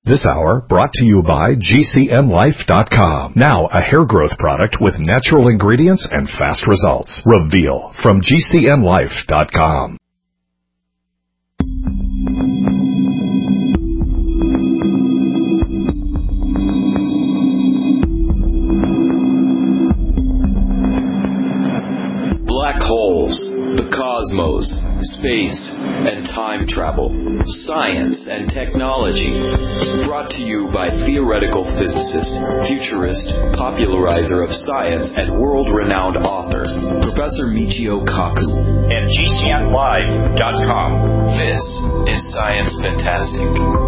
This hour brought to you by GCNlife.com. Now a hair growth product with natural ingredients and fast results. Reveal from GCNlife.com. Black holes, the cosmos, space, and time travel, science and technology. Brought to you by theoretical physicist, futurist, popularizer of science, and world-renowned author, Professor Michio Kaku. And GCNlive.com. This is Science Fantastic.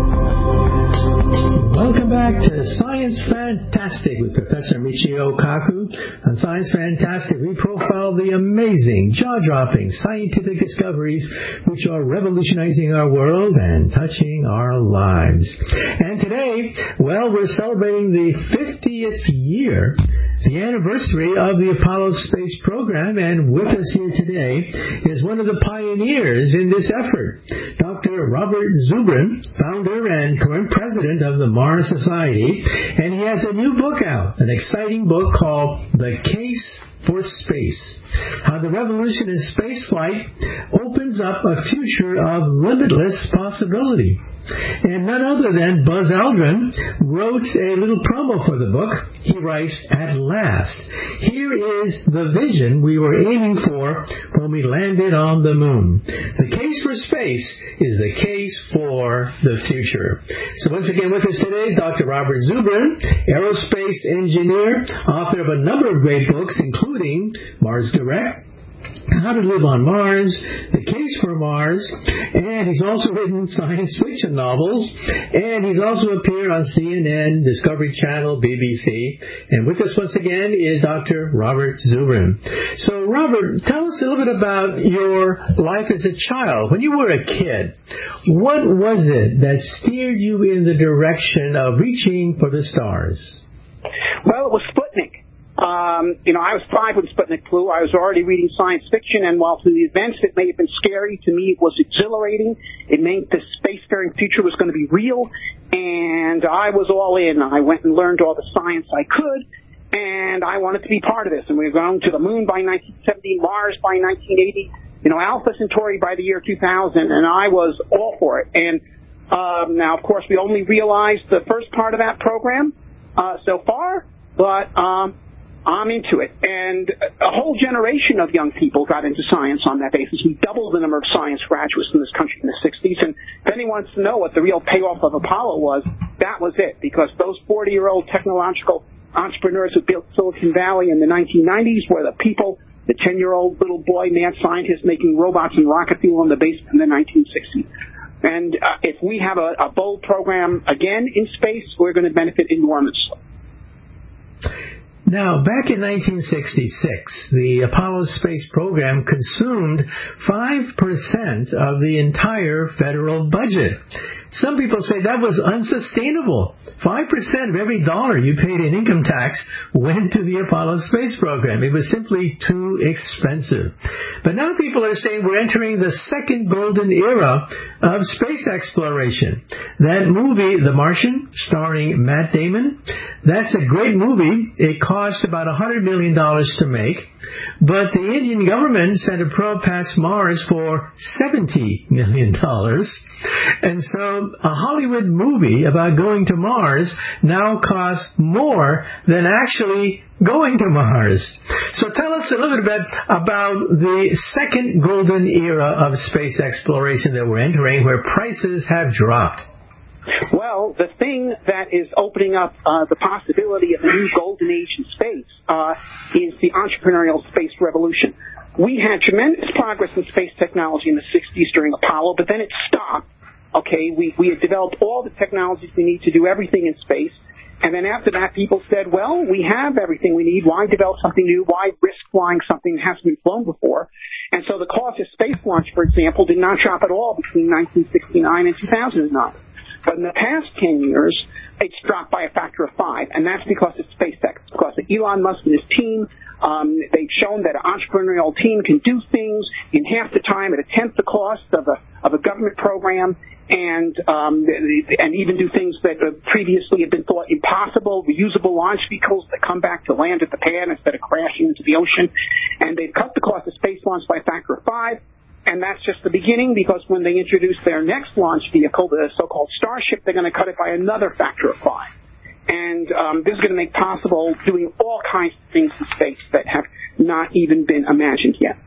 Welcome back to Science Fantastic with Professor Michio Kaku. On Science Fantastic, we profile the amazing, jaw-dropping scientific discoveries which are revolutionizing our world and touching our lives. And today, well, we're celebrating the 50th year, the anniversary of the Apollo space program, and with us here today is one of the pioneers in this effort, Dr. Robert Zubrin, founder and current president of the Mars Society, and he has a new book out, an exciting book called The Case for Space, how the revolution in spaceflight opens up a future of limitless possibility. And none other than Buzz Aldrin wrote a little promo for the book. He writes, "At last, here is the vision we were aiming for when we landed on the moon. The case for space is the case for the future." So once again with us today, Dr. Robert Zubrin, aerospace engineer, author of a number of great books, including Mars Direct, How to Live on Mars, The Case for Mars, and he's also written science fiction novels, and he's also appeared on CNN, Discovery Channel, BBC. And with us once again is Dr. Robert Zubrin. So, Robert, tell us a little bit about your life as a child. When you were a kid, what was it that steered you in the direction of reaching for the stars? Well, it was Sputnik. I was 5 when Sputnik flew. I was already reading science fiction, and while to the events it may have been scary, to me it was exhilarating. It meant the spacefaring future was going to be real, and I was all in. I went and learned all the science I could, and I wanted to be part of this. And we were going to the moon by 1970, Mars by 1980, Alpha Centauri by the year 2000, and I was all for it. And now, of course, we only realized the first part of that program so far, but I'm into it. And a whole generation of young people got into science on that basis. We doubled the number of science graduates in this country in the 60s. And if anyone wants to know what the real payoff of Apollo was, that was it. Because those 40-year-old technological entrepreneurs who built Silicon Valley in the 1990s were the people, the 10-year-old little boy mad scientist making robots and rocket fuel in the basement in the 1960s. And if we have a bold program again in space, we're going to benefit enormously. Now, back in 1966, the Apollo space program consumed 5% of the entire federal budget. Some people say that was unsustainable. 5% of every dollar you paid in income tax went to the Apollo space program. It was simply too expensive. But now people are saying we're entering the second golden era of space exploration. That movie, The Martian, starring Matt Damon, that's a great movie. It cost about $100 million to make, but the Indian government sent a probe past Mars for $70 million. And so a Hollywood movie about going to Mars now costs more than actually going to Mars. So tell us a little bit about the second golden era of space exploration that we're entering, where prices have dropped. Well, the thing that is opening up the possibility of a new golden age in space is the entrepreneurial space revolution. We had tremendous progress in space technology in the 60s during Apollo, but then it stopped. Okay, we had developed all the technologies we need to do everything in space, and then after that people said, well, we have everything we need. Why develop something new? Why risk flying something that hasn't been flown before? And so the cost of space launch, for example, did not drop at all between 1969 and 2009. But in the past 10 years, it's dropped by a factor of 5, and that's because of SpaceX. It's because of Elon Musk and his team They've shown that an entrepreneurial team can do things in half the time at a tenth the cost of a government program, and even do things that previously had been thought impossible, reusable launch vehicles that come back to land at the pad instead of crashing into the ocean. And they've cut the cost of space launch by a factor of 5. And that's just the beginning, because when they introduce their next launch vehicle, the so-called Starship, they're going to cut it by another factor of 5. And this is going to make possible doing all kinds of things in space that have not even been imagined yet.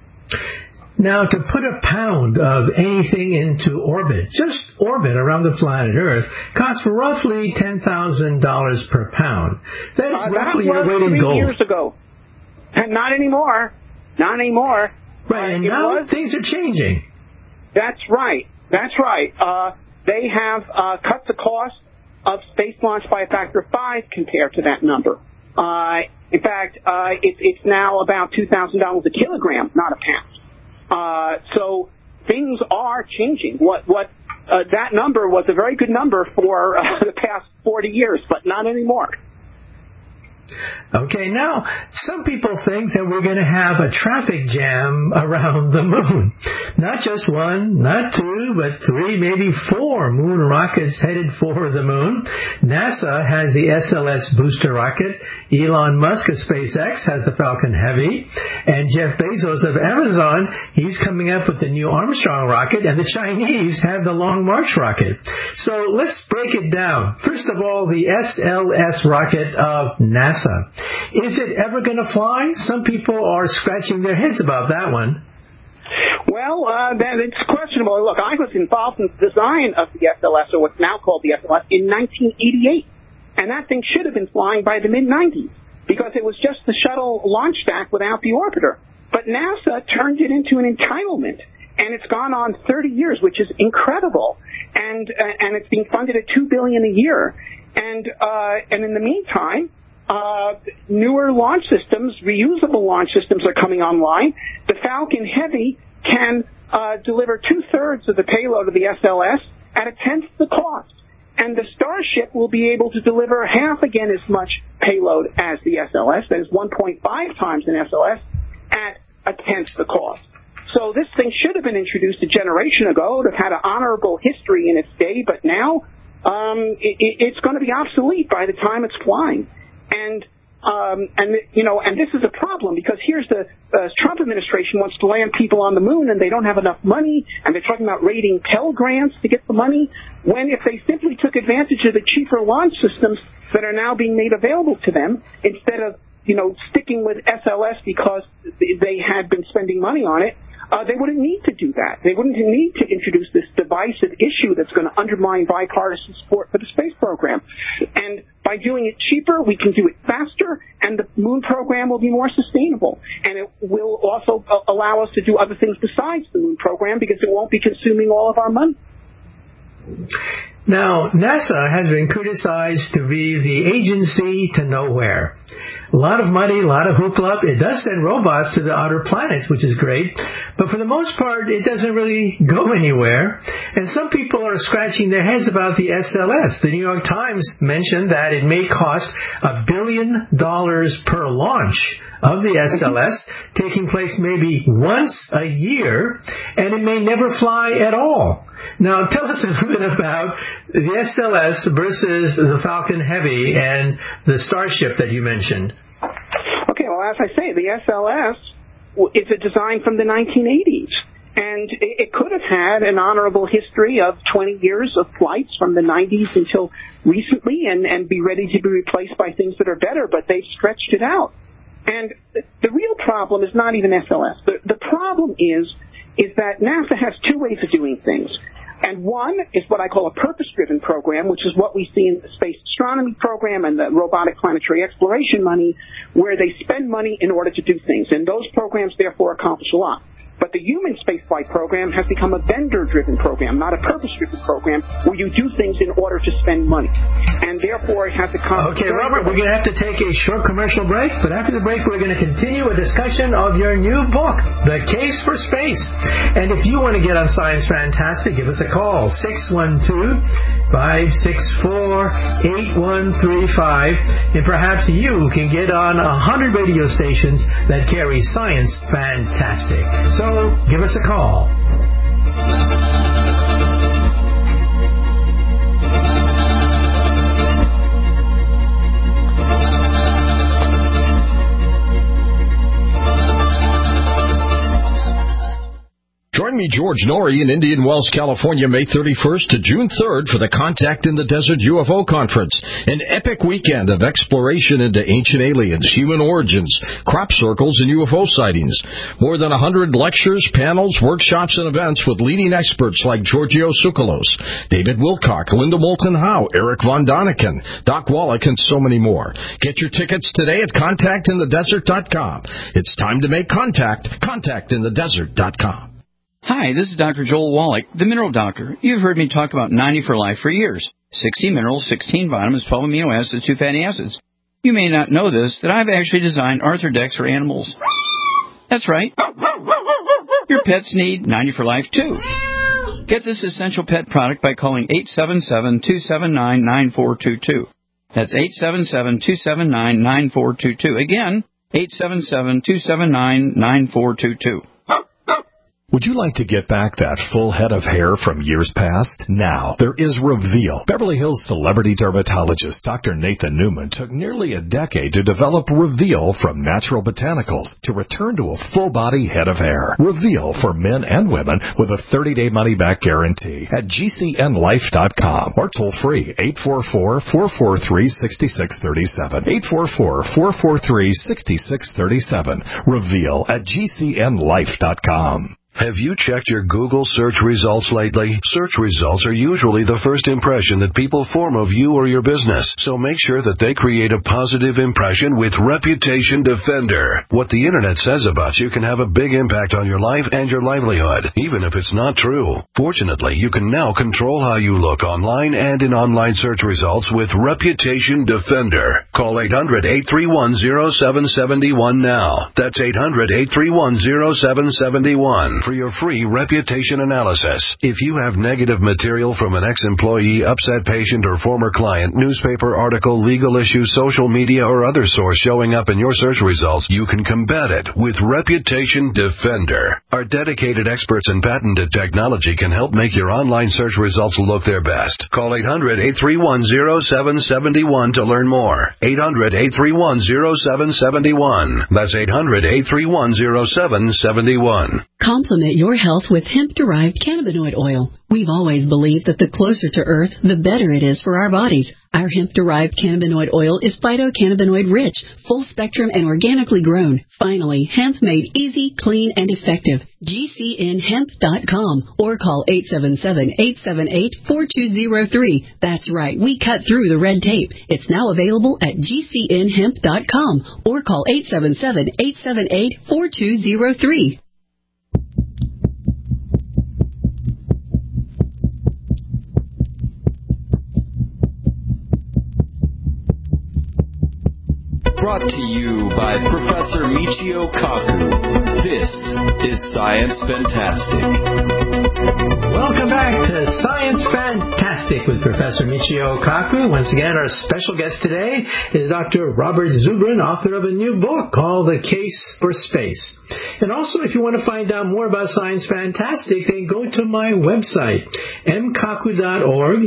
Now, to put a pound of anything into orbit, just orbit around the planet Earth, costs roughly $10,000 per pound. That is roughly your weight in gold. 3 years ago. And not anymore. Not anymore. Right, and now things are changing. That's right. That's right. They have cut the cost of space launch by a factor of 5 compared to that number. In fact, it's now about $2,000 a kilogram, not a pound. So things are changing. That number was a very good number for the past 40 years, but not anymore. Okay, now, some people think that we're going to have a traffic jam around the moon. Not just 1, not 2, but 3, maybe 4 moon rockets headed for the moon. NASA has the SLS booster rocket. Elon Musk of SpaceX has the Falcon Heavy. And Jeff Bezos of Amazon, he's coming up with the new Armstrong rocket. And the Chinese have the Long March rocket. So let's break it down. First of all, the SLS rocket of NASA. Is it ever going to fly? Some people are scratching their heads about that one. Well, it's questionable. Look, I was involved in the design of the SLS, or what's now called the SLS, in 1988. And that thing should have been flying by the mid-90s, because it was just the shuttle launch stack without the orbiter. But NASA turned it into an entitlement, and it's gone on 30 years, which is incredible. And it's being funded at $2 billion a year. And in the meantime, newer launch systems, reusable launch systems, are coming online. The Falcon Heavy can deliver 2/3 of the payload of the SLS at a tenth the cost. And the Starship will be able to deliver half again as much payload as the SLS, that is 1.5 times an SLS, at a tenth the cost. So this thing should have been introduced a generation ago. It had an honorable history in its day, but now it's going to be obsolete by the time it's flying. And this is a problem, because here's the Trump administration wants to land people on the moon, and they don't have enough money, and they're talking about raiding Pell Grants to get the money, when if they simply took advantage of the cheaper launch systems that are now being made available to them, instead of, sticking with SLS because they had been spending money on it, they wouldn't need to do that. They wouldn't need to introduce this divisive issue that's going to undermine bipartisan support for the space program. And by doing it cheaper, we can do it faster, and the moon program will be more sustainable. And it will also allow us to do other things besides the moon program, because it won't be consuming all of our money. Now, NASA has been criticized to be the agency to nowhere. A lot of money, a lot of hoopla. It does send robots to the outer planets, which is great. But for the most part, it doesn't really go anywhere. And some people are scratching their heads about the SLS. The New York Times mentioned that it may cost $1 billion per launch of the SLS, taking place maybe once a year, and it may never fly at all. Now, tell us a little bit about the SLS versus the Falcon Heavy and the Starship that you mentioned. Okay, well, as I say, the SLS is a design from the 1980s. And it could have had an honorable history of 20 years of flights from the 90s until recently, and be ready to be replaced by things that are better, but they've stretched it out. And the real problem is not even SLS. The problem is that NASA has two ways of doing things. And one is what I call a purpose-driven program, which is what we see in the Space Astronomy Program and the Robotic Planetary Exploration money, where they spend money in order to do things. And those programs, therefore, accomplish a lot. But the human spaceflight program has become a vendor-driven program, not a purpose-driven program, where you do things in order to spend money. And therefore, it has become... Okay, Robert, we're going to have to take a short commercial break, but after the break, we're going to continue a discussion of your new book, The Case for Space. And if you want to get on Science Fantastic, give us a call, 612 800-564-8135, and perhaps you can get on 100 radio stations that carry Science Fantastic. So give us a call. Join me, George Norrie, in Indian Wells, California, May 31st to June 3rd for the Contact in the Desert UFO Conference, an epic weekend of exploration into ancient aliens, human origins, crop circles, and UFO sightings. More than 100 lectures, panels, workshops, and events with leading experts like Giorgio Tsoukalos, David Wilcock, Linda Moulton Howe, Eric Von Daniken, Doc Wallach, and so many more. Get your tickets today at contactinthedesert.com. It's time to make contact. Contactinthedesert.com. Hi, this is Dr. Joel Wallach, the Mineral Doctor. You've heard me talk about 90 for Life for years. 60 minerals, 16 vitamins, 12 amino acids, 2 fatty acids. You may not know this, that I've actually designed Arthrodex for animals. That's right. Your pets need 90 for Life, too. Get this essential pet product by calling 877-279-9422. That's 877-279-9422. Again, 877-279-9422. Would you like to get back that full head of hair from years past? Now, there is Reveal. Beverly Hills celebrity dermatologist Dr. Nathan Newman took nearly a decade to develop Reveal from natural botanicals to return to a full-body head of hair. Reveal for men and women with a 30-day money-back guarantee at GCNlife.com or toll-free 844-443-6637. 844-443-6637. Reveal at GCNlife.com. Have you checked your Google search results lately? Search results are usually the first impression that people form of you or your business, so make sure that they create a positive impression with Reputation Defender. What the Internet says about you can have a big impact on your life and your livelihood, even if it's not true. Fortunately, you can now control how you look online and in online search results with Reputation Defender. Call 800-831-0771 now. That's 800-831-0771. For your free reputation analysis. If you have negative material from an ex-employee, upset patient, or former client, newspaper article, legal issue, social media, or other source showing up in your search results, you can combat it with Reputation Defender. Our dedicated experts in patented technology can help make your online search results look their best. Call 800-831-0771 to learn more. 800-831-0771. That's 800-831-0771. Complement your health with hemp-derived cannabinoid oil. We've always believed that the closer to Earth, the better it is for our bodies. Our hemp-derived cannabinoid oil is phytocannabinoid-rich, full-spectrum, and organically grown. Finally, hemp made easy, clean, and effective. GCNhemp.com or call 877-878-4203. That's right, we cut through the red tape. It's now available at GCNhemp.com or call 877-878-4203. Brought to you by Professor Michio Kaku. This is Science Fantastic. Welcome back to Science Fantastic with Professor Michio Kaku. Once again, our special guest today is Dr. Robert Zubrin, author of a new book called The Case for Space. And also, if you want to find out more about Science Fantastic, then go to my website, mkaku.org,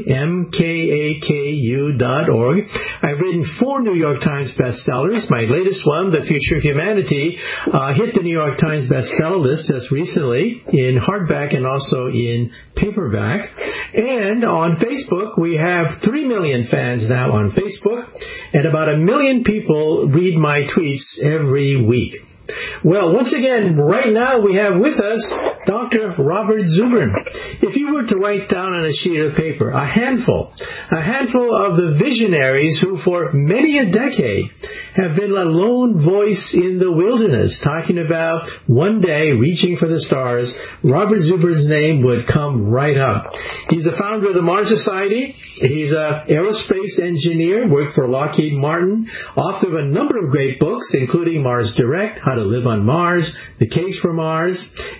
mkaku.org. I've written 4 New York Times bestsellers. My latest one, The Future of Humanity, hit the New York Times bestseller list just recently in hardback and also in paperback. And on Facebook, we have 3 million fans now on Facebook, and about 1 million people read my tweets every week. Well, once again, right now we have with us Dr. Robert Zubrin. If you were to write down on a sheet of paper a handful of the visionaries who for many a decade have been a lone voice in the wilderness, talking about one day reaching for the stars, Robert Zubrin's name would come right up. He's the founder of the Mars Society. He's an aerospace engineer, worked for Lockheed Martin, author of a number of great books, including Mars Direct, How to Live on Mars, The Case for Mars. He's written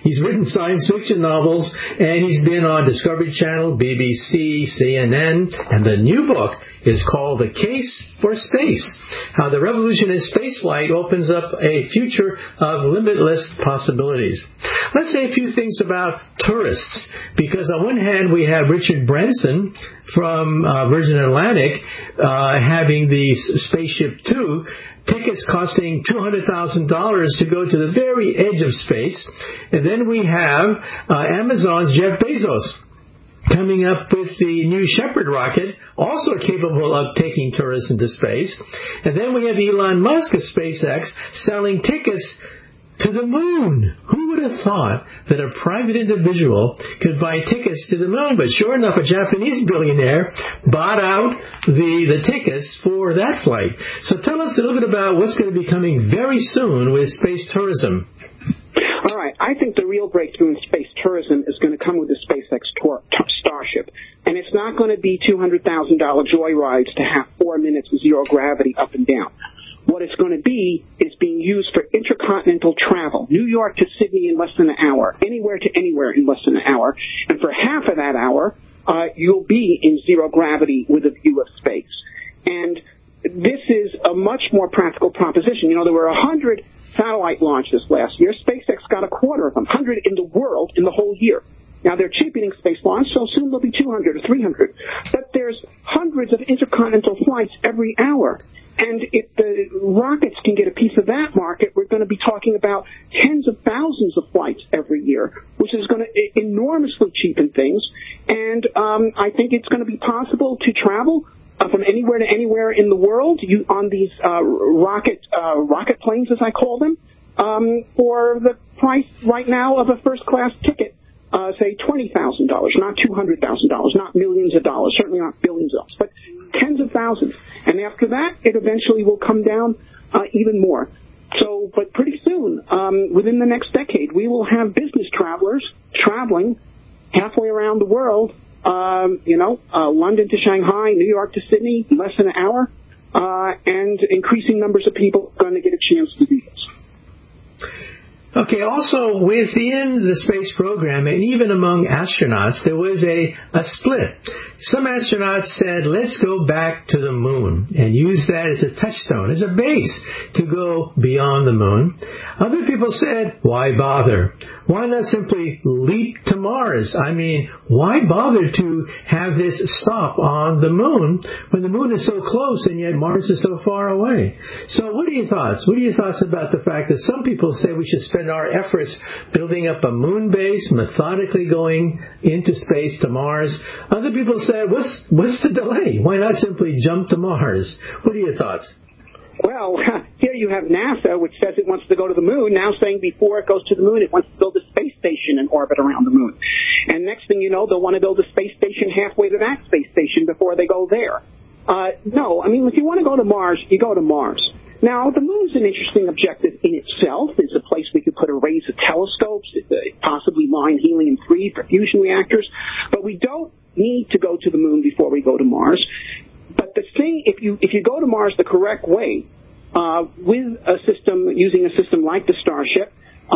science fiction novels, and he's been on Discovery Channel, BBC, CNN, and the new book is called The Case for Space, How the Revolution in Spaceflight Opens Up a Future of Limitless Possibilities. Let's say a few things about tourists, because on one hand we have Richard Branson from Virgin Atlantic having the Spaceship Two, tickets costing $200,000 to go to the very edge of space. And then we have Amazon's Jeff Bezos coming up with the New Shepard rocket, also capable of taking tourists into space. And then we have Elon Musk of SpaceX selling tickets to the moon. Who would have thought that a private individual could buy tickets to the moon? But sure enough, a Japanese billionaire bought out the tickets for that flight. So tell us a little bit about what's going to be coming very soon with space tourism. All right. I think the real breakthrough in space tourism is going to come with the SpaceX Starship. And it's not going to be $200,000 joyrides to have 4 minutes of zero gravity up and down. What it's going to be is being used for intercontinental travel. New York to Sydney in less than an hour. Anywhere to anywhere in less than an hour. And for half of that hour, you'll be in zero gravity with a view of space. And this is a much more practical proposition. You know, there were 100 satellite launches last year. SpaceX got a quarter of them, 100 in the world in the whole year. Now, they're cheapening space launch, so soon there'll be 200 or 300. But there's hundreds of intercontinental flights every hour. And if the rockets can get a piece of that market, we're going to be talking about tens of thousands of flights every year, which is going to enormously cheapen things. And I think it's going to be possible to travel from anywhere to anywhere in the world on these rocket planes, as I call them, for the price right now of a first-class ticket. Say $20,000, not $200,000, not millions of dollars, certainly not billions of dollars, but tens of thousands. And after that, it eventually will come down even more. So, but pretty soon, within the next decade, we will have business travelers traveling halfway around the world. London to Shanghai, New York to Sydney, in less than an hour, and increasing numbers of people are going to get a chance to do this. Okay, also within the space program and even among astronauts, there was a split. Some astronauts said, let's go back to the moon and use that as a touchstone, as a base to go beyond the moon. Other people said, why bother? Why not simply leap to Mars? I mean, why bother to have this stop on the moon when the moon is so close and yet Mars is so far away? So what are your thoughts? What are your thoughts about the fact that some people say we should spend our efforts building up a moon base, methodically going into space to Mars? Other people say, what's the delay? Why not simply jump to Mars? What are your thoughts? Well, here you have NASA, which says it wants to go to the moon, now saying before it goes to the moon, it wants to build a space station in orbit around the moon. And next thing you know, they'll want to build a space station halfway to that space station before they go there. No, I mean, if you want to go to Mars, you go to Mars. Now, the moon's an interesting objective in itself. It's a place we could put arrays of telescopes, possibly mine helium-3 for fusion reactors. But we don't need to go to the moon before we go to Mars. But the thing, if you go to Mars the correct way, with a system, using a system like the Starship,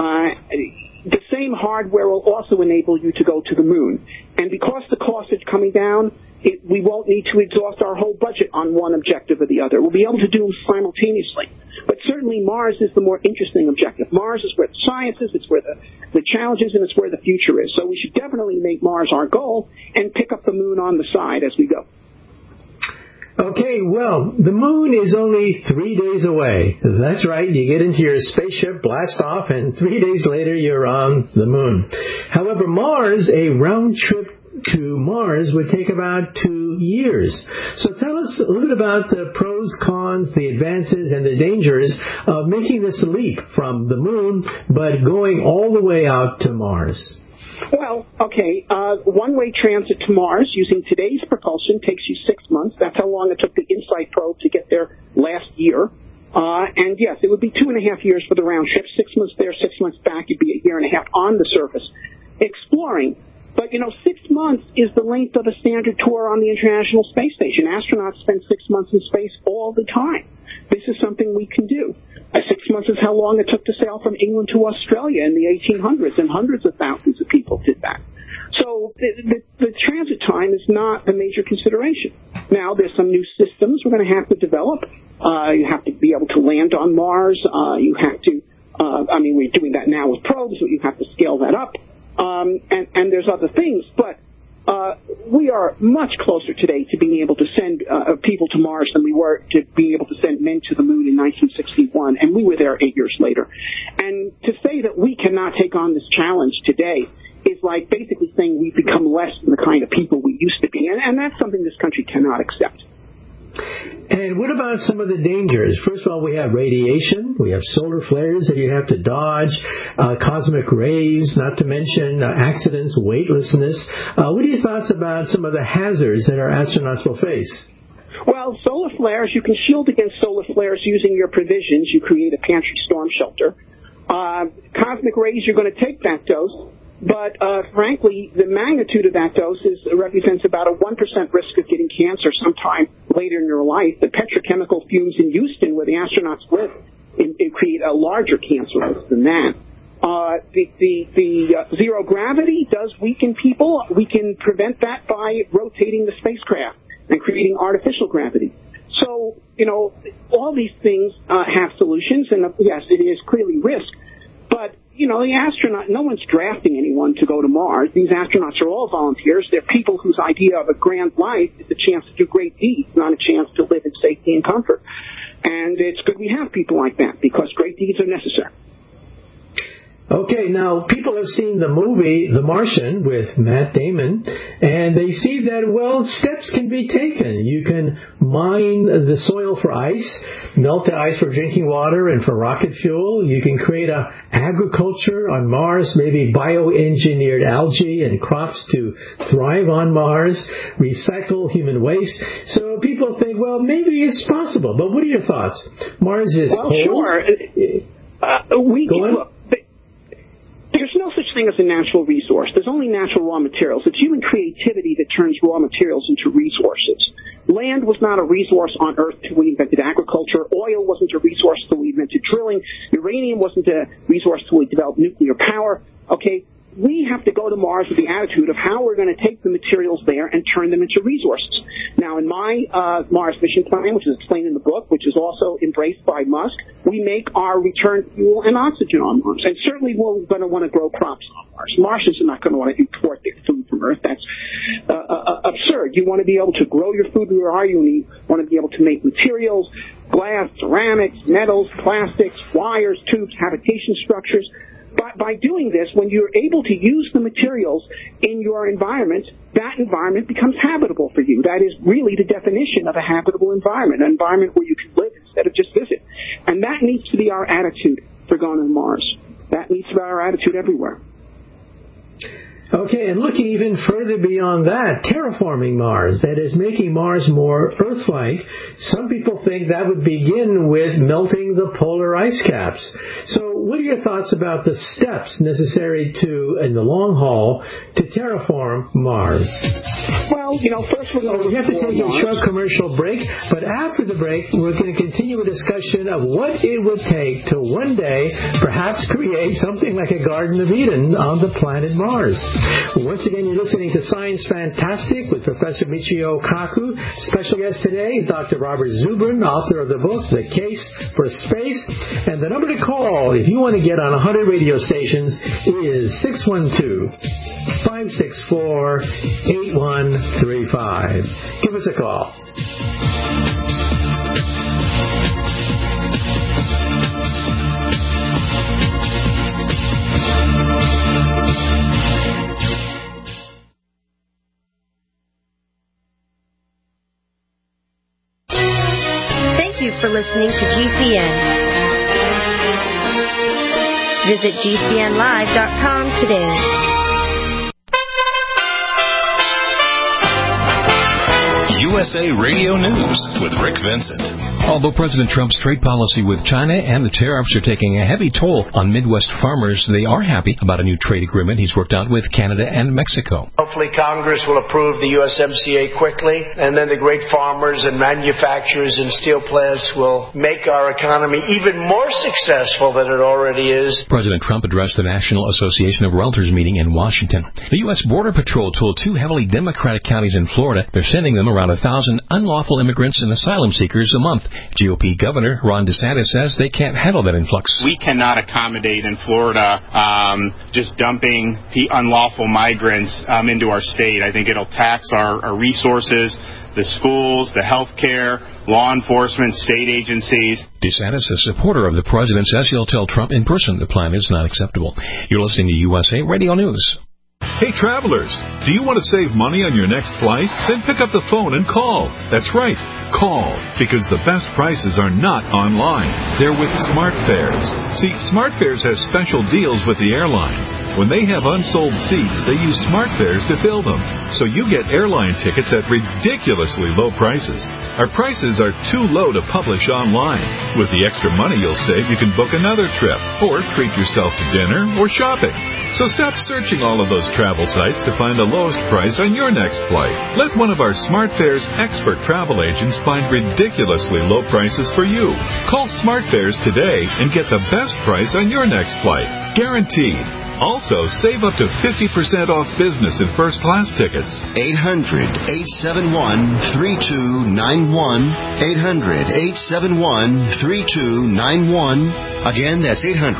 the same hardware will also enable you to go to the moon. And because the cost is coming down, we won't need to exhaust our whole budget on one objective or the other. We'll be able to do them simultaneously. But certainly Mars is the more interesting objective. Mars is where the science is, it's where the challenge is, and it's where the future is. So we should definitely make Mars our goal and pick up the moon on the side as we go. Okay, well, the moon is only 3 days away. That's right. You get into your spaceship, blast off, and 3 days later you're on the moon. However, Mars, a round trip to Mars would take about 2 years. So tell us a little bit about the pros, cons, the advances, and the dangers of making this leap from the moon, but going all the way out to Mars. Well, okay, one-way transit to Mars using today's propulsion takes you 6 months. That's how long it took the InSight probe to get there last year. And yes, it would be 2.5 years for the round trip. 6 months there, 6 months back. It'd be a year and a half on the surface exploring. But, 6 months is the length of a standard tour on the International Space Station. Astronauts spend 6 months in space all the time. this is something we can do. 6 months is how long it took to sail from England to Australia in the 1800s, and hundreds of thousands of people did that. So the transit time is not a major consideration. Now, there's some new systems we're going to have to develop. You have to be able to land on Mars. You have to, we're doing that now with probes, but you have to scale that up. And there's other things, but we are much closer today to being able to send people to Mars than we were to being able to send men to the moon in 1961, and we were there 8 years later. And to say that we cannot take on this challenge today is like basically saying we've become less than the kind of people we used to be, and that's something this country cannot accept. And what about some of the dangers? First of all, we have radiation, we have solar flares that you have to dodge, cosmic rays, not to mention accidents, weightlessness. What are your thoughts about some of the hazards that our astronauts will face? Well, solar flares, you can shield against solar flares using your provisions. You create a pantry storm shelter. Cosmic rays, you're going to take that dose. But frankly, the magnitude of that dose represents about a 1% risk of getting cancer sometime later in your life. The petrochemical fumes in Houston, where the astronauts live, create a larger cancer risk than that. The zero gravity does weaken people. We can prevent that by rotating the spacecraft and creating artificial gravity. So, all these things have solutions, and yes, it is clearly risk. But the astronaut, no one's drafting anyone to go to Mars. These astronauts are all volunteers. They're people whose idea of a grand life is a chance to do great deeds, not a chance to live in safety and comfort. And it's good we have people like that, because great deeds are necessary. Okay, now people have seen the movie The Martian with Matt Damon, and they see that, steps can be taken. You can mine the soil for ice, melt the ice for drinking water and for rocket fuel. You can create a agriculture on Mars, maybe bioengineered algae and crops to thrive on Mars, recycle human waste. So people think, maybe it's possible. But what are your thoughts? Mars is cold. Sure. There's no such thing as a natural resource. There's only natural raw materials. It's human creativity that turns raw materials into resources. Land was not a resource on Earth until we invented agriculture. Oil wasn't a resource until we invented drilling. Uranium wasn't a resource until we developed nuclear power. Okay, we have to go to Mars with the attitude of how we're going to take the materials there and turn them into resources. Now, in my Mars mission plan, which is explained in the book, which is also embraced by Musk, we make our return fuel and oxygen on Mars. And certainly we're going to want to grow crops on Mars. Martians are not going to want to import their food from Earth. That's absurd. You want to be able to grow your food where are you, and you want to be able to make materials, glass, ceramics, metals, plastics, wires, tubes, habitation structures. By doing this, when you're able to use the materials in your environment, that environment becomes habitable for you. That is really the definition of a habitable environment, an environment where you can live instead of just visit. And that needs to be our attitude for going to Mars. That needs to be our attitude everywhere. Okay, and looking even further beyond that, terraforming Mars, that is making Mars more Earth-like. Some people think that would begin with melting the polar ice caps. So what are your thoughts about the steps necessary in the long haul, to terraform Mars? Well, first we're going to... We have to take a short commercial break, but after the break, we're going to continue a discussion of what it will take to one day perhaps create something like a Garden of Eden on the planet Mars. Once again, you're listening to Science Fantastic with Professor Michio Kaku. Special guest today is Dr. Robert Zubrin, author of the book, The Case for Space. And the number to call, if you want to get on 100 radio stations, is 612-564-8135. Give us a call. For listening to GCN. Visit GCNlive.com today. USA Radio News with Rick Vincent. Although President Trump's trade policy with China and the tariffs are taking a heavy toll on Midwest farmers, they are happy about a new trade agreement he's worked out with Canada and Mexico. Hopefully Congress will approve the USMCA quickly, and then the great farmers and manufacturers and steel plants will make our economy even more successful than it already is. President Trump addressed the National Association of Realtors meeting in Washington. The U.S. Border Patrol told 2 heavily Democratic counties in Florida they're sending them around 1,000 unlawful immigrants and asylum seekers a month. GOP Governor Ron DeSantis says they can't handle that influx. We cannot accommodate in Florida just dumping unlawful migrants into our state. I think it'll tax our resources, the schools, the health care, law enforcement, state agencies. DeSantis, a supporter of the president, says he'll tell Trump in person the plan is not acceptable. You're listening to USA Radio News. Hey, travelers, do you want to save money on your next flight? Then pick up the phone and call. That's right. Call, because the best prices are not online. They're with SmartFares. See, SmartFares has special deals with the airlines. When they have unsold seats, they use SmartFares to fill them. So you get airline tickets at ridiculously low prices. Our prices are too low to publish online. With the extra money you'll save, you can book another trip, or treat yourself to dinner or shopping. So stop searching all of those travel sites to find the lowest price on your next flight. Let one of our SmartFares expert travel agents find ridiculously low prices for you. Call SmartFares today and get the best price on your next flight. Guaranteed. Also, save up to 50% off business and first-class tickets. 800-871-3291. 800-871-3291. Again, that's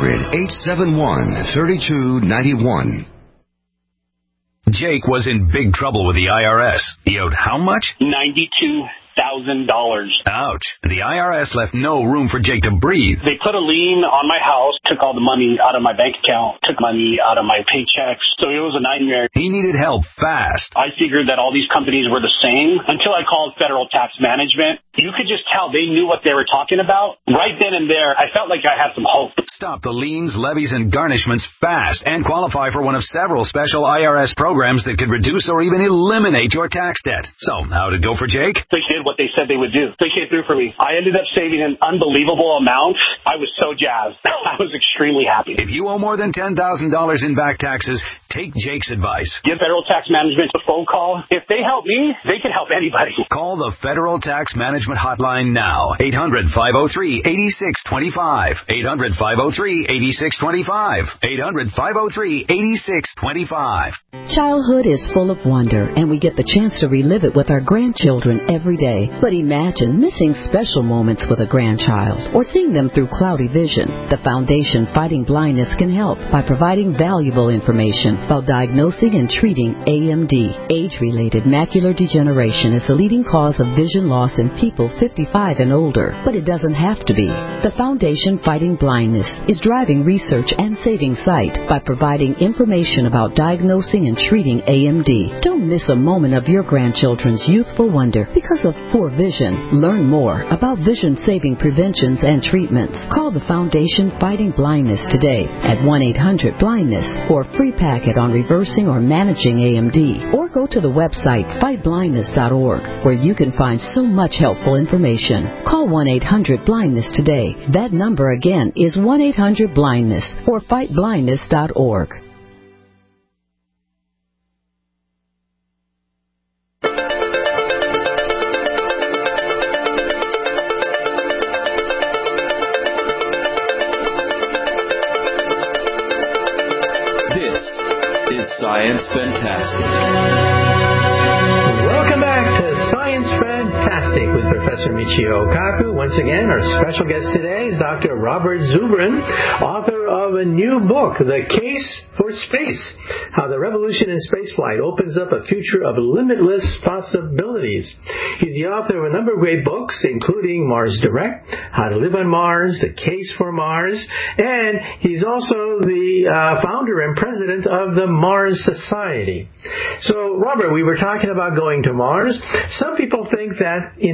800-871-3291. Jake was in big trouble with the IRS. He owed how much? $92,000. Ouch. The IRS left no room for Jake to breathe. They put a lien on my house, took all the money out of my bank account, took money out of my paychecks. So it was a nightmare. He needed help fast. I figured that all these companies were the same until I called Federal Tax Management. You could just tell they knew what they were talking about. Right then and there, I felt like I had some hope. Stop the liens, levies, and garnishments fast and qualify for one of several special IRS programs that could reduce or even eliminate your tax debt. So, how'd it go for Jake? They did what they said they would do. They came through for me. I ended up saving an unbelievable amount. I was so jazzed. I was extremely happy. If you owe more than $10,000 in back taxes, take Jake's advice. Give Federal Tax Management a phone call. If they help me, they can help anybody. Call the Federal Tax Management Hotline now. 800-503-8625. 800-503-8625. 800-503-8625. Childhood is full of wonder, and we get the chance to relive it with our grandchildren every day. But imagine missing special moments with a grandchild or seeing them through cloudy vision. The Foundation Fighting Blindness can help by providing valuable information about diagnosing and treating AMD. Age-related macular degeneration is the leading cause of vision loss in people 55 and older, but it doesn't have to be. The Foundation Fighting Blindness is driving research and saving sight by providing information about diagnosing and treating AMD. Don't miss a moment of your grandchildren's youthful wonder because of poor vision. Learn more about vision-saving preventions and treatments. Call the Foundation Fighting Blindness today at 1-800-BLINDNESS for a free packet on reversing or managing AMD. Or go to the website fightblindness.org where you can find so much helpful information. Call 1-800-BLINDNESS today. That number again is 1-800-BLINDNESS or fightblindness.org. Science Fantastic. Welcome back to Science Fantastic with Professor Michio Kaku. Once again, our special guest today is Dr. Robert Zubrin, author of a new book, The Case for Space, How the Revolution in Spaceflight Opens Up a Future of Limitless Possibilities. He's the author of a number of great books, including Mars Direct, How to Live on Mars, The Case for Mars, and he's also the founder and president of the Mars Society. So, Robert, we were talking about going to Mars. Some people think that in the long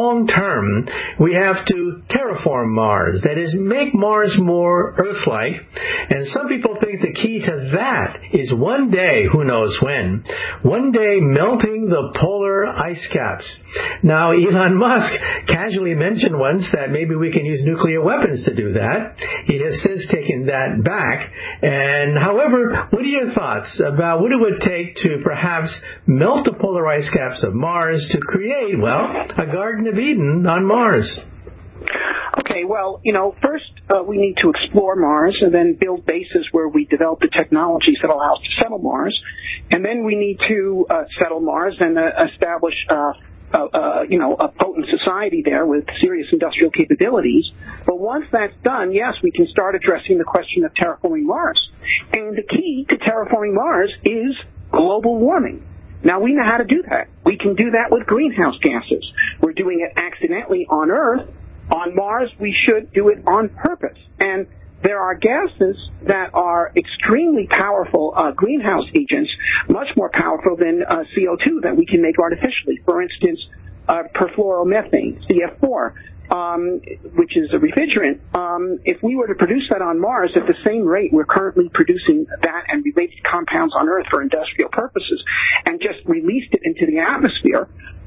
long term, we have to terraform Mars. That is, make Mars more Earth-like. And some people think the key to that is one day, who knows when, one day melting the polar ice caps. Now, Elon Musk casually mentioned once that maybe we can use nuclear weapons to do that. He has since taken that back. And however, what are your thoughts about what it would take to perhaps melt the polar ice caps of Mars to create, well, a Garden of Eden on Mars? Okay, well, first we need to explore Mars and then build bases where we develop the technologies that allow us to settle Mars. And then we need to settle Mars and establish a potent society there with serious industrial capabilities. But once that's done, yes, we can start addressing the question of terraforming Mars. And the key to terraforming Mars is global warming. Now, we know how to do that. We can do that with greenhouse gases. We're doing it accidentally on Earth. On Mars, we should do it on purpose. And there are gases that are extremely powerful greenhouse agents, much more powerful than CO2 that we can make artificially. For instance, perfluoromethane, CF4, which is a refrigerant. If we were to produce that on Mars at the same rate we're currently producing that and related compounds on Earth for industrial purposes, and just released it into the atmosphere,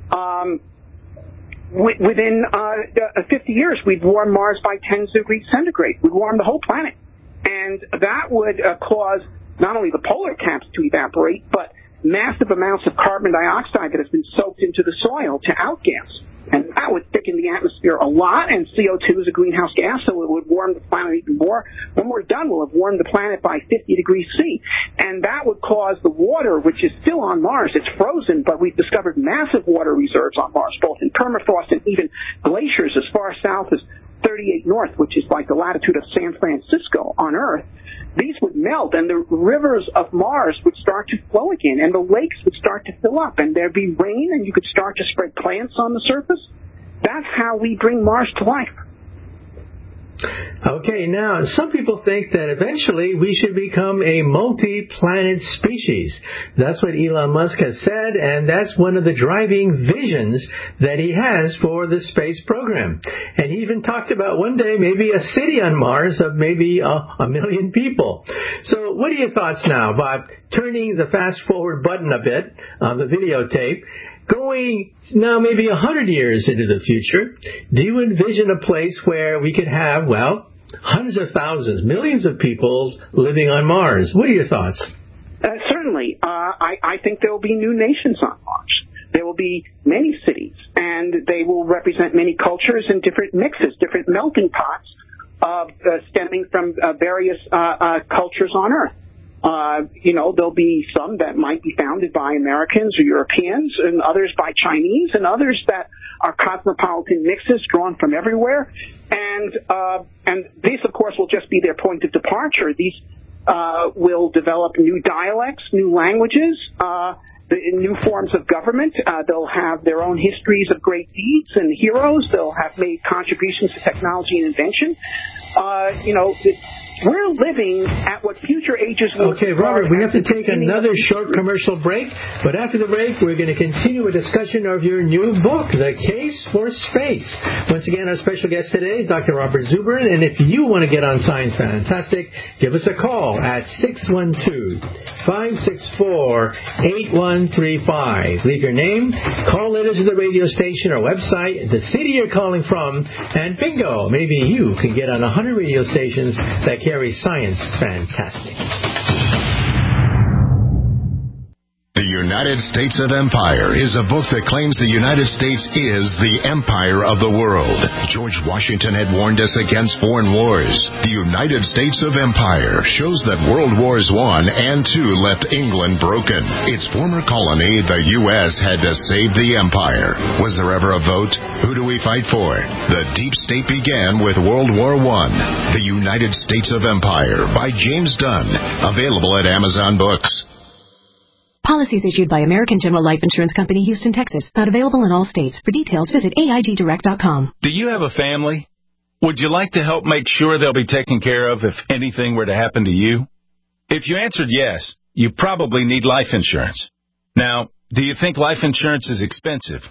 within 50 years, we'd warm Mars by 10 degrees centigrade. We'd warm the whole planet. And that would cause not only the polar caps to evaporate, but massive amounts of carbon dioxide that has been soaked into the soil to outgas. And that would thicken the atmosphere a lot, and CO2 is a greenhouse gas, so it would warm the planet even more. When we're done, we'll have warmed the planet by 50 degrees C. And that would cause the water, which is still on Mars, it's frozen, but we've discovered massive water reserves on Mars, both in permafrost and even glaciers as far south as 38 North, which is like the latitude of San Francisco on Earth. These would melt, and the rivers of Mars would start to flow again, and the lakes would start to fill up, and there'd be rain, and you could start to spread plants on the surface. That's how we bring Mars to life. Okay, now, some people think that eventually we should become a multi-planet species. That's what Elon Musk has said, and that's one of the driving visions that he has for the space program. And he even talked about one day maybe a city on Mars of maybe a million people. So what are your thoughts now about turning the fast-forward button a bit on the videotape? Going now maybe 100 years into the future, do you envision a place where we could have, well, hundreds of thousands, millions of people living on Mars? What are your thoughts? Certainly. I think there will be new nations on Mars. There will be many cities, and they will represent many cultures and different mixes, different melting pots stemming from various cultures on Earth. There'll be some that might be founded by Americans or Europeans, and others by Chinese, and others that are cosmopolitan mixes drawn from everywhere. And these, of course, will just be their point of departure. These will develop new dialects, new languages, new forms of government. They'll have their own histories of great deeds and heroes. They'll have made contributions to technology and invention. We're living at what future ages will... Okay, Robert, we have to take another short commercial break, but after the break, we're going to continue a discussion of your new book, The Case for Space. Once again, our special guest today is Dr. Robert Zubrin, and if you want to get on Science Fantastic, give us a call at 612-564-8135. Leave your name, call letters to the radio station or website, the city you're calling from, and bingo, maybe you can get on 100 radio stations that carry Science Fantastic. The United States of Empire is a book that claims the United States is the empire of the world. George Washington had warned us against foreign wars. The United States of Empire shows that World Wars I and II left England broken. Its former colony, the U.S., had to save the empire. Was there ever a vote? Who do we fight for? The Deep State began with World War I. The United States of Empire by James Dunn. Available at Amazon Books. Policies issued by American General Life Insurance Company, Houston, Texas. Not available in all states. For details, visit AIGdirect.com. Do you have a family? Would you like to help make sure they'll be taken care of if anything were to happen to you? If you answered yes, you probably need life insurance. Now, do you think life insurance is expensive?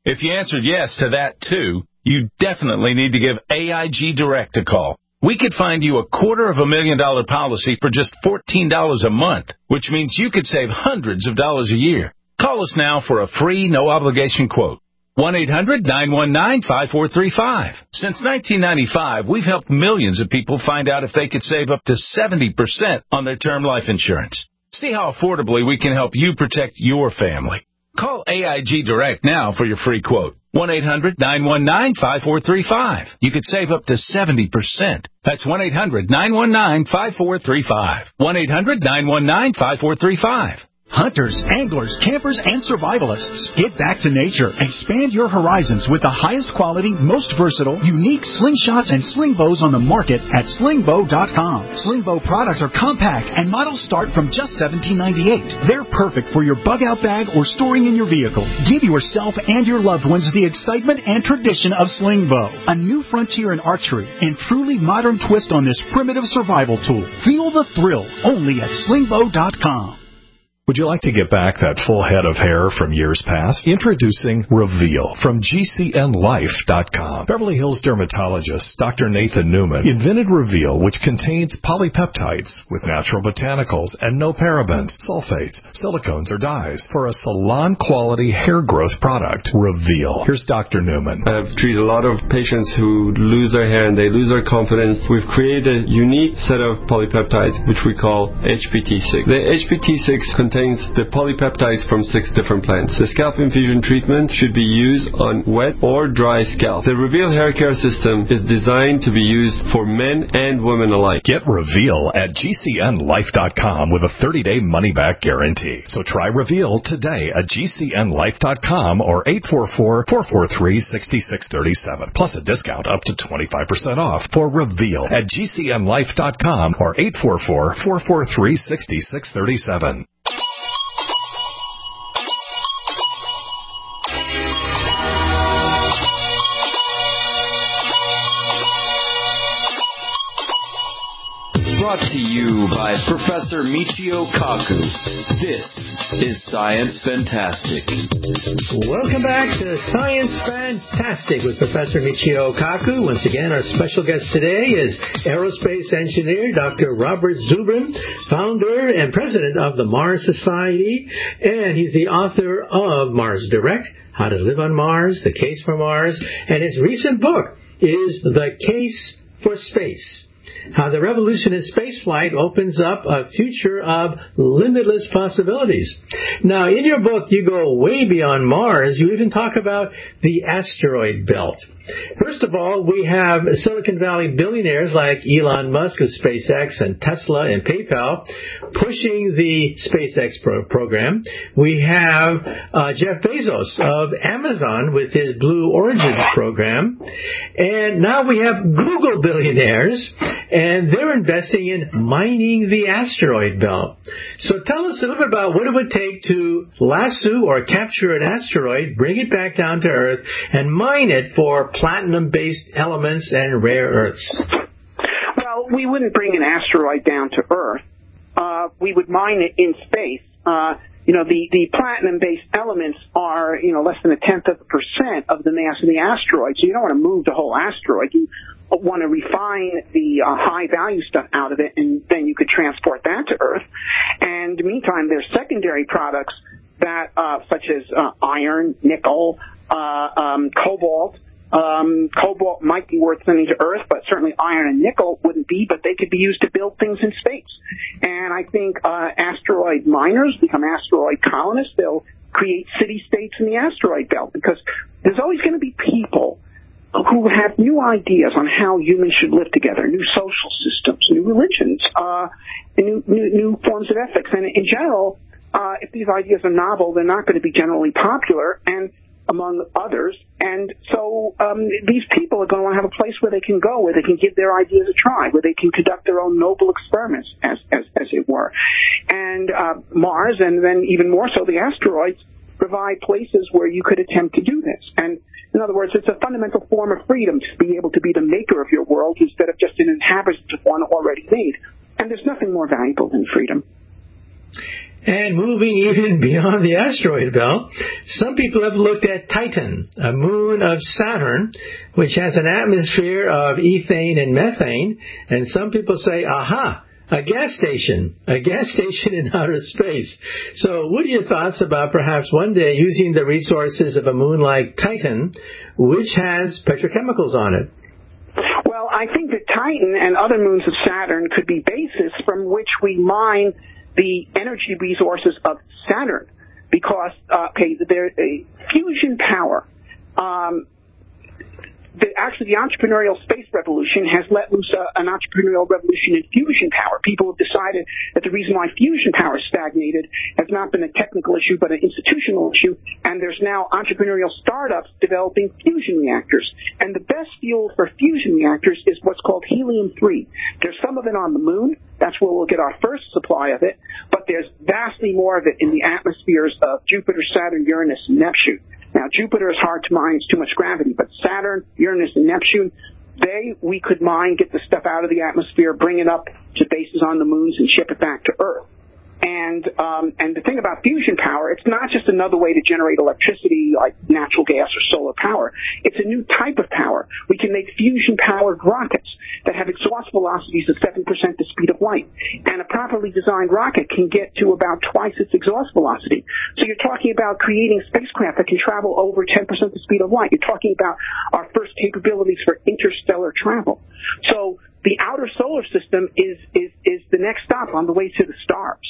If you answered yes to that, too, you definitely need to give AIG Direct a call. We could find you $250,000 policy for just $14 a month, which means you could save hundreds of dollars a year. Call us now for a free, no-obligation quote. 1-800-919-5435. Since 1995, we've helped millions of people find out if they could save up to 70% on their term life insurance. See how affordably we can help you protect your family. Call AIG Direct now for your free quote. 1-800-919-5435. You could save up to 70%. That's 1-800-919-5435. 1-800-919-5435. Hunters, anglers, campers, and survivalists. Get back to nature. Expand your horizons with the highest quality, most versatile, unique slingshots and sling bows on the market at slingbow.com. Slingbow products are compact and models start from just $17.98. They're perfect for your bug-out bag or storing in your vehicle. Give yourself and your loved ones the excitement and tradition of Slingbow, a new frontier in archery and truly modern twist on this primitive survival tool. Feel the thrill only at slingbow.com. Would you like to get back that full head of hair from years past? Introducing Reveal from GCNLife.com. Beverly Hills dermatologist Dr. Nathan Newman invented Reveal, which contains polypeptides with natural botanicals and no parabens, sulfates, silicones, or dyes for a salon-quality hair growth product. Reveal. Here's Dr. Newman. I've treated a lot of patients who lose their hair and they lose their confidence. We've created a unique set of polypeptides, which we call HPT6. The HPT6 contains the polypeptides from 6 different plants. The scalp infusion treatment should be used on wet or dry scalp. The Reveal hair care system is designed to be used for men and women alike. Get Reveal at GCNLife.com with a 30-day money-back guarantee. So try Reveal today at GCNLife.com or 844-443-6637. Plus a discount up to 25% off for Reveal at GCNLife.com or 844-443-6637. Brought to you by Professor Michio Kaku. This is Science Fantastic. Welcome back to Science Fantastic with Professor Michio Kaku. Once again, our special guest today is aerospace engineer Dr. Robert Zubrin, founder and president of the Mars Society, and he's the author of Mars Direct, How to Live on Mars, The Case for Mars, and his recent book is The Case for Space. How the revolution in spaceflight opens up a future of limitless possibilities. Now, in your book, you go way beyond Mars. You even talk about the asteroid belt. First of all, we have Silicon Valley billionaires like Elon Musk of SpaceX and Tesla and PayPal pushing the SpaceX program. We have Jeff Bezos of Amazon with his Blue Origin program. And now we have Google billionaires, and they're investing in mining the asteroid belt. So tell us a little bit about what it would take to lasso or capture an asteroid, bring it back down to Earth, and mine it for platinum-based elements and rare earths. Well, we wouldn't bring an asteroid down to Earth. We would mine it in space. The platinum-based elements are, less than 0.1% of the mass of the asteroid. So you don't want to move the whole asteroid. You want to refine the high-value stuff out of it, and then you could transport that to Earth. And in the meantime, there's secondary products that, such as iron, nickel, cobalt. Cobalt might be worth sending to Earth, but certainly iron and nickel wouldn't be, but they could be used to build things in space. And I think asteroid miners become asteroid colonists. They'll create city-states in the asteroid belt, because there's always going to be people who have new ideas on how humans should live together, new social systems, new religions, and new forms of ethics. And in general, if these ideas are novel, they're not going to be generally popular, and among others. And so these people are going to want to have a place where they can go, where they can give their ideas a try, where they can conduct their own noble experiments, as it were. And Mars, and then even more so the asteroids, provide places where you could attempt to do this. And in other words, it's a fundamental form of freedom to be able to be the maker of your world instead of just an inhabitant of one already made. And there's nothing more valuable than freedom. And moving even beyond the asteroid belt, some people have looked at Titan, a moon of Saturn, which has an atmosphere of ethane and methane. And some people say, aha, a gas station in outer space. So what are your thoughts about perhaps one day using the resources of a moon like Titan, which has petrochemicals on it? Well, I think that Titan and other moons of Saturn could be bases from which we mine the energy resources of Saturn, because there's a fusion power. Actually, the entrepreneurial space revolution has let loose an entrepreneurial revolution in fusion power. People have decided that the reason why fusion power stagnated has not been a technical issue but an institutional issue, and there's now entrepreneurial startups developing fusion reactors. And the best fuel for fusion reactors is what's called helium-3. There's some of it on the moon. That's where we'll get our first supply of it. But there's vastly more of it in the atmospheres of Jupiter, Saturn, Uranus, and Neptune. Now, Jupiter is hard to mine. It's too much gravity. But Saturn, Uranus, and Neptune, we could mine, get the stuff out of the atmosphere, bring it up to bases on the moons, and ship it back to Earth. And the thing about fusion power, it's not just another way to generate electricity like natural gas or solar power. It's a new type of power. We can make fusion-powered rockets that have exhaust velocities of 7% the speed of light. And a properly designed rocket can get to about twice its exhaust velocity. So you're talking about creating spacecraft that can travel over 10% the speed of light. You're talking about our first capabilities for interstellar travel. So the outer solar system is the next stop on the way to the stars.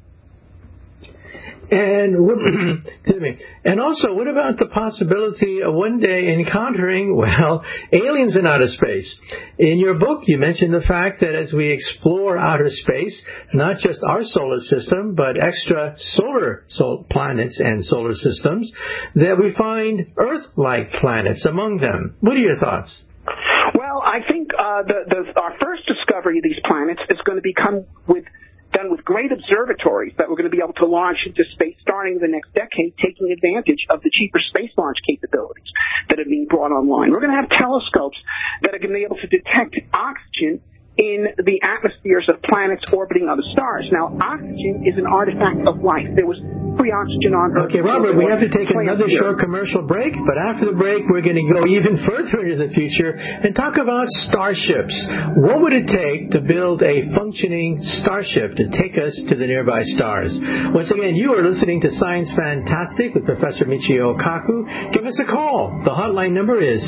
And also, what about the possibility of one day encountering, aliens in outer space? In your book, you mentioned the fact that as we explore outer space, not just our solar system, but extra solar planets and solar systems, that we find Earth-like planets among them. What are your thoughts? Well, I think our first discovery of these planets is going to become done with great observatories that we're going to be able to launch into space starting the next decade, taking advantage of the cheaper space launch capabilities that are being brought online. We're going to have telescopes that are going to be able to detect oxygen in the atmospheres of planets orbiting other stars. Now, oxygen is an artifact of life. There was free oxygen on Earth. Okay, Robert, we have to take another short commercial break, but after the break, we're going to go even further into the future and talk about starships. What would it take to build a functioning starship to take us to the nearby stars? Once again, you are listening to Science Fantastic with Professor Michio Kaku. Give us a call. The hotline number is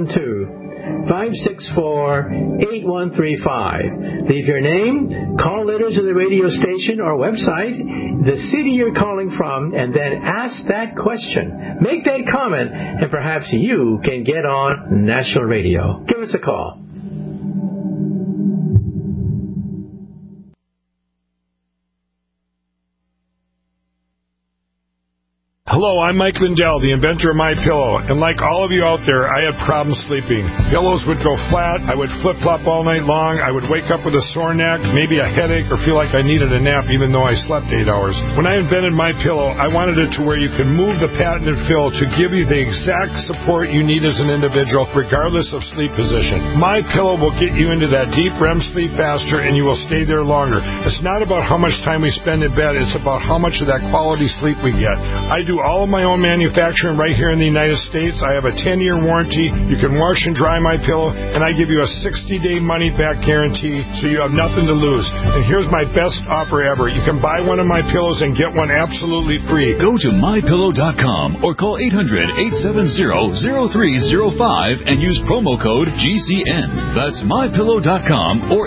612-564-8135. Leave your name, call letters to the radio station or website, the city you're calling from, and then ask that question. Make that comment, and perhaps you can get on national radio. Give us a call. Hello, I'm Mike Lindell, the inventor of MyPillow, and like all of you out there, I had problems sleeping. Pillows would go flat, I would flip-flop all night long, I would wake up with a sore neck, maybe a headache, or feel like I needed a nap even though I slept 8 hours. When I invented MyPillow, I wanted it to where you can move the patented fill to give you the exact support you need as an individual, regardless of sleep position. MyPillow will get you into that deep REM sleep faster, and you will stay there longer. It's not about how much time we spend in bed, it's about how much of that quality sleep we get. I do all of my own manufacturing right here in the United States. I have a 10-year warranty. You can wash and dry MyPillow, and I give you a 60-day money-back guarantee, so you have nothing to lose. And here's my best offer ever. You can buy one of my pillows and get one absolutely free. Go to MyPillow.com or call 800-870-0305 and use promo code GCN. That's MyPillow.com or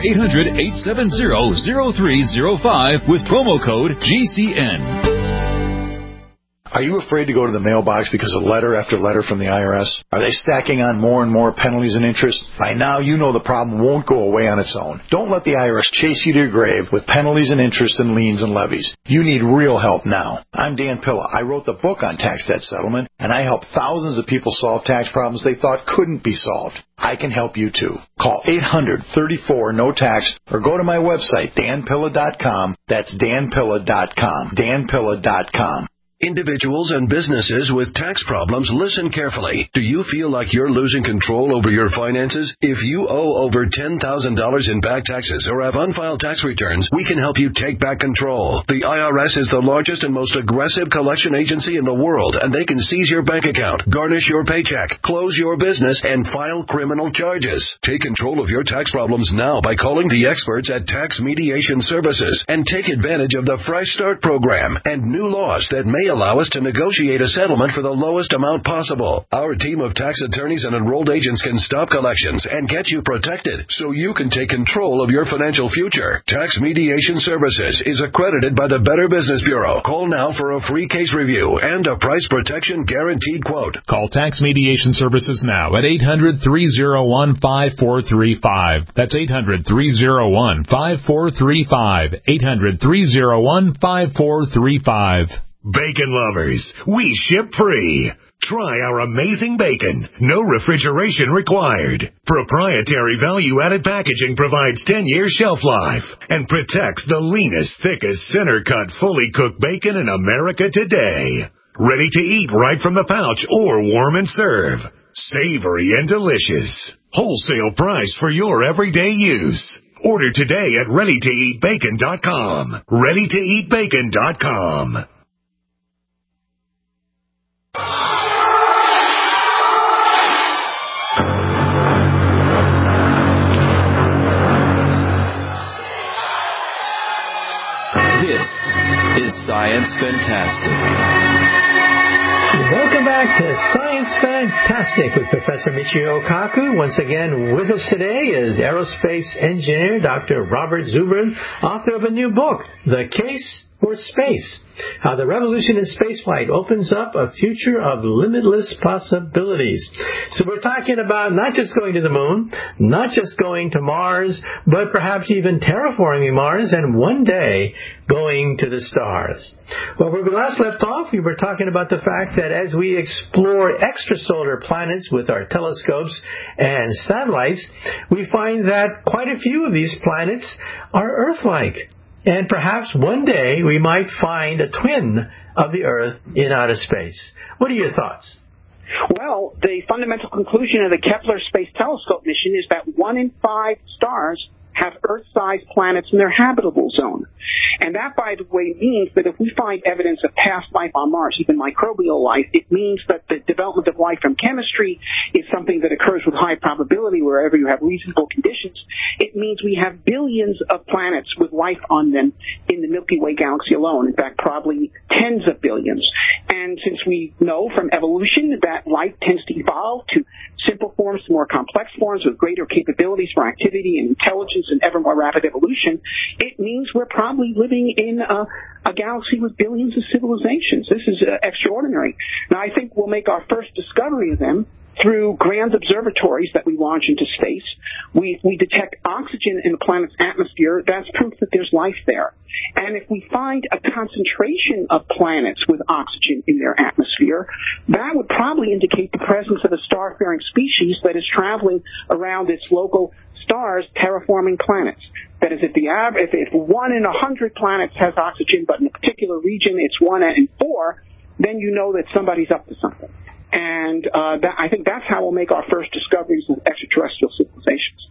800-870-0305 with promo code GCN. Are you afraid to go to the mailbox because of letter after letter from the IRS? Are they stacking on more and more penalties and interest? By now, you know the problem won't go away on its own. Don't let the IRS chase you to your grave with penalties and interest and liens and levies. You need real help now. I'm Dan Pilla. I wrote the book on tax debt settlement, and I help thousands of people solve tax problems they thought couldn't be solved. I can help you too. Call 800-34-NO-TAX or go to my website, danpilla.com. That's danpilla.com. danpilla.com. Individuals and businesses with tax problems, listen carefully. Do you feel like you're losing control over your finances? If you owe over $10,000 in back taxes or have unfiled tax returns, we can help you take back control. The IRS is the largest and most aggressive collection agency in the world, and they can seize your bank account, garnish your paycheck, close your business, and file criminal charges. Take control of your tax problems now by calling the experts at Tax Mediation Services and take advantage of the Fresh Start program and new laws that may allow us to negotiate a settlement for the lowest amount possible. Our team of tax attorneys and enrolled agents can stop collections and get you protected so you can take control of your financial future. Tax Mediation Services is accredited by the Better Business Bureau. Call now for a free case review and a price protection guaranteed quote. Call Tax Mediation Services now at 800-301-5435. That's 800-301-5435. 800-301-5435. Bacon lovers, we ship free. Try our amazing bacon. No refrigeration required. Proprietary value-added packaging provides 10-year shelf life and protects the leanest, thickest, center-cut, fully cooked bacon in America today. Ready to eat right from the pouch or warm and serve. Savory and delicious. Wholesale price for your everyday use. Order today at ReadyToEatBacon.com. ReadyToEatBacon.com. This is Science Fantastic. Welcome back to Science Fantastic with Professor Michio Kaku. Once again, with us today is aerospace engineer Dr. Robert Zubrin, author of a new book, The Case for Space, How the Revolution in Spaceflight Opens Up a Future of Limitless Possibilities. So we're talking about not just going to the moon, not just going to Mars, but perhaps even terraforming Mars and one day going to the stars. Well, where we last left off, we were talking about the fact that as we explore extrasolar planets with our telescopes and satellites, we find that quite a few of these planets are Earth-like. And perhaps one day we might find a twin of the Earth in outer space. What are your thoughts? Well, the fundamental conclusion of the Kepler Space Telescope mission is that 1 in 5 stars have Earth-sized planets in their habitable zone. And that, by the way, means that if we find evidence of past life on Mars, even microbial life, it means that the development of life from chemistry is something that occurs with high probability wherever you have reasonable conditions. It means we have billions of planets with life on them in the Milky Way galaxy alone. In fact, probably tens of billions. And since we know from evolution that life tends to evolve to simple forms to more complex forms with greater capabilities for activity and intelligence and ever more rapid evolution, it means we're probably living in a galaxy with billions of civilizations. This is extraordinary. Now, I think we'll make our first discovery of them through grand observatories that we launch into space. We detect oxygen in the planet's atmosphere. That's proof that there's life there. And if we find a concentration of planets with oxygen in their atmosphere, that would probably indicate the presence of a star-faring species that is traveling around its local stars, terraforming planets. That is, if 1 in 100 planets has oxygen, but in a particular region it's 1 in 4, then you know that somebody's up to something. And I think that's how we'll make our first discoveries of extraterrestrial civilizations.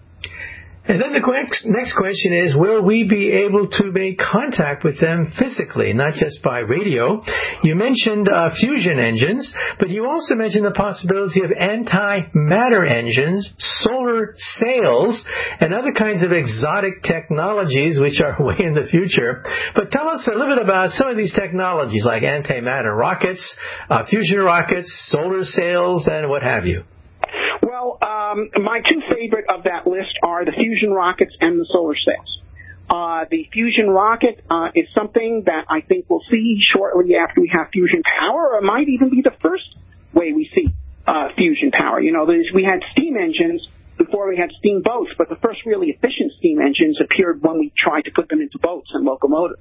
And then the next question is, will we be able to make contact with them physically, not just by radio? You mentioned fusion engines, but you also mentioned the possibility of antimatter engines, solar sails, and other kinds of exotic technologies which are way in the future. But tell us a little bit about some of these technologies like antimatter rockets, fusion rockets, solar sails, and what have you. Well, my two favorite of that list are the fusion rockets and the solar sails. The fusion rocket is something that I think we'll see shortly after we have fusion power, or it might even be the first way we see fusion power. You know, we had steam engines before we had steam boats, but the first really efficient steam engines appeared when we tried to put them into boats and locomotives.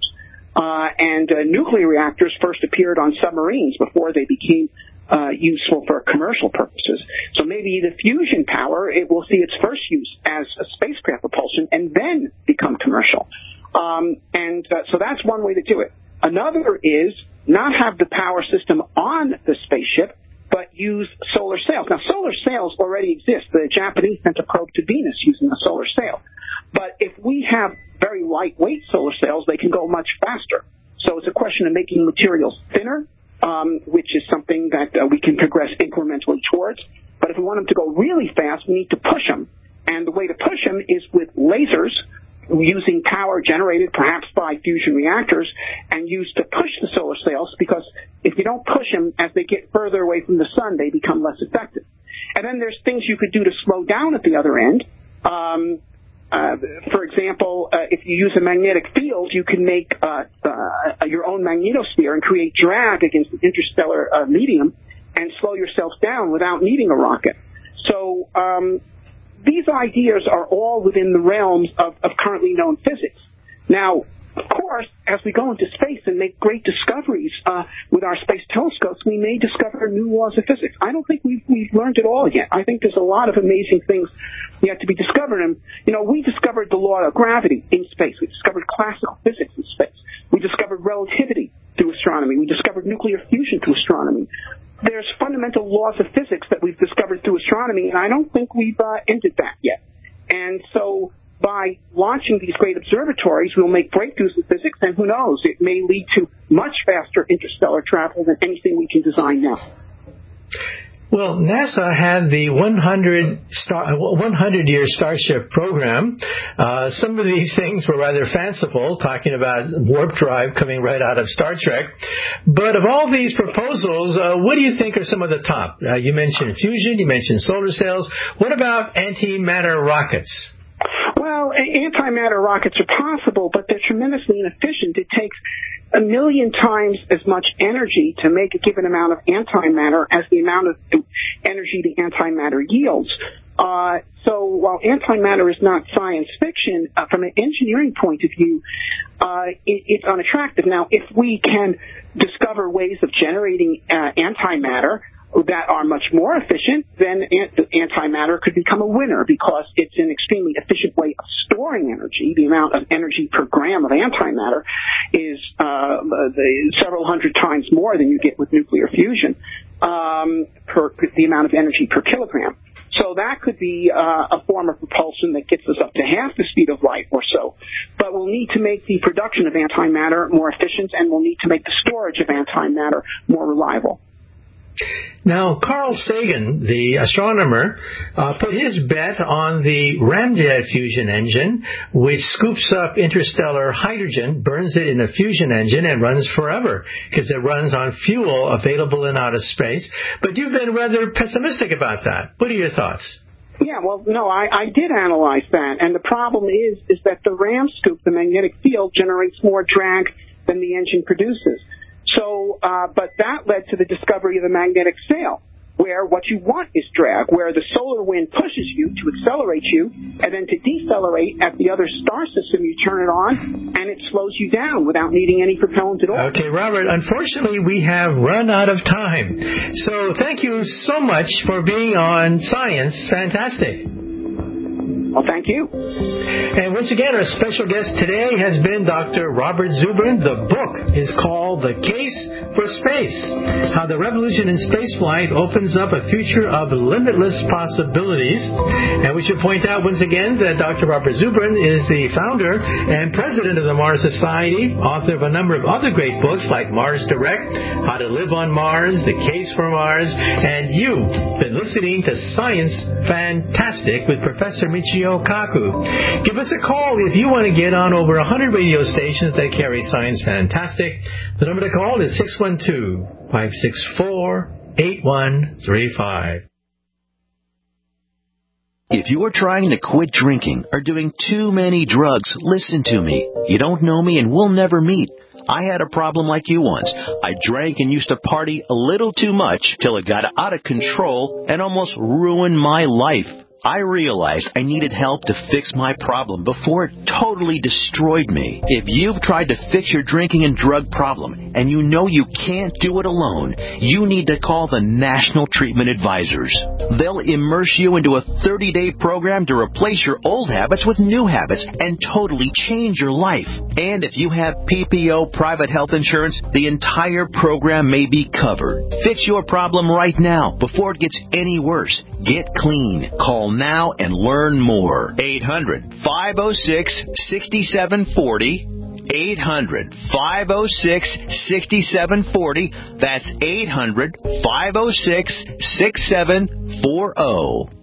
And nuclear reactors first appeared on submarines before they became useful for commercial purposes. So maybe the fusion power, it will see its first use as a spacecraft propulsion and then become commercial. So that's one way to do it. Another is not have the power system on the spaceship, but use solar sails. Now, solar sails already exist. The Japanese sent a probe to Venus using a solar sail. But if we have very lightweight solar sails, they can go much faster. So it's a question of making materials thinner, which is something that we can progress incrementally towards. But if we want them to go really fast, we need to push them. And the way to push them is with lasers, using power generated perhaps by fusion reactors, and used to push the solar sails, because if you don't push them as they get further away from the sun, they become less effective. And then there's things you could do to slow down at the other end. For example, if you use a magnetic field, you can make your own magnetosphere and create drag against the interstellar medium and slow yourself down without needing a rocket. So these ideas are all within the realms of currently known physics. Now, of course, as we go into space and make great discoveries with our space telescopes, we may discover new laws of physics. I don't think we've learned it all yet. I think there's a lot of amazing things yet to be discovered. And, we discovered the law of gravity in space. We discovered classical physics in space. We discovered relativity through astronomy. We discovered nuclear fusion through astronomy. There's fundamental laws of physics that we've discovered through astronomy, and I don't think we've ended that yet. And so by launching these great observatories, we'll make breakthroughs in physics, and who knows, it may lead to much faster interstellar travel than anything we can design now. Well, NASA had the 100-year Starship program. Some of these things were rather fanciful, talking about warp drive coming right out of Star Trek. But of all these proposals, what do you think are some of the top? You mentioned fusion, you mentioned solar sails. What about antimatter rockets? Well, antimatter rockets are possible, but they're tremendously inefficient. It takes 1 million times as much energy to make a given amount of antimatter as the amount of energy the antimatter yields. So while antimatter is not science fiction, from an engineering point of view, it's unattractive. Now, if we can discover ways of generating antimatter that are much more efficient, then antimatter could become a winner, because it's an extremely efficient way of storing energy. The amount of energy per gram of antimatter is several hundred times more than you get with nuclear fusion, per the amount of energy per kilogram. So that could be a form of propulsion that gets us up to half the speed of light or so. But we'll need to make the production of antimatter more efficient, and we'll need to make the storage of antimatter more reliable. Now, Carl Sagan, the astronomer, put his bet on the ramjet fusion engine, which scoops up interstellar hydrogen, burns it in a fusion engine, and runs forever, because it runs on fuel available in outer space. But you've been rather pessimistic about that. What are your thoughts? Yeah, well, no, I did analyze that, and the problem is that the ram scoop, the magnetic field, generates more drag than the engine produces. So, but that led to the discovery of the magnetic sail, where what you want is drag, where the solar wind pushes you to accelerate you, and then to decelerate at the other star system, you turn it on, and it slows you down without needing any propellant at all. Okay, Robert, unfortunately, we have run out of time. So thank you so much for being on Science Fantastic. Well, thank you. And once again, our special guest today has been Dr. Robert Zubrin. The book is called The Case for Space, How the Revolution in Spaceflight Opens Up a Future of Limitless Possibilities. And we should point out once again that Dr. Robert Zubrin is the founder and president of the Mars Society, author of a number of other great books like Mars Direct, How to Live on Mars, The Case for Mars, and you've been listening to Science Fantastic with Professor Michio Kaku. Give us a call if you want to get on over 100 radio stations that carry Science Fantastic. The number to call is 612-564-8135. If you're trying to quit drinking or doing too many drugs, listen to me. You don't know me and we'll never meet. I had a problem like you once. I drank and used to party a little too much till it got out of control and almost ruined my life. I realized I needed help to fix my problem before it totally destroyed me. If you've tried to fix your drinking and drug problem and you know you can't do it alone, you need to call the National Treatment Advisors. They'll immerse you into a 30-day program to replace your old habits with new habits and totally change your life. And if you have PPO private health insurance, the entire program may be covered. Fix your problem right now before it gets any worse. Get clean. Call now and learn more. 800-506-6740. 800-506-6740. That's 800-506-6740.